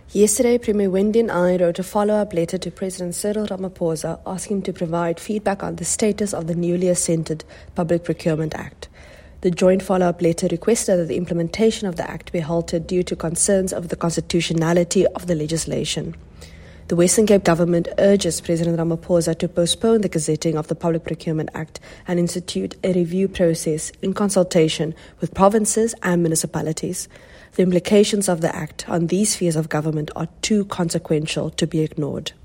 Yesterday, Premier Wendy Ai wrote a follow-up letter to President Cyril Ramaphosa asking him to provide feedback on the status of the newly assented Public Procurement Act. The joint follow-up letter requested that the implementation of the Act be halted due to concerns over the constitutionality of the legislation. The Western Cape government urges President Ramaphosa to postpone the gazetting of the Public Procurement Act and institute a review process in consultation with provinces and municipalities. The implications of the Act on these spheres of government are too consequential to be ignored.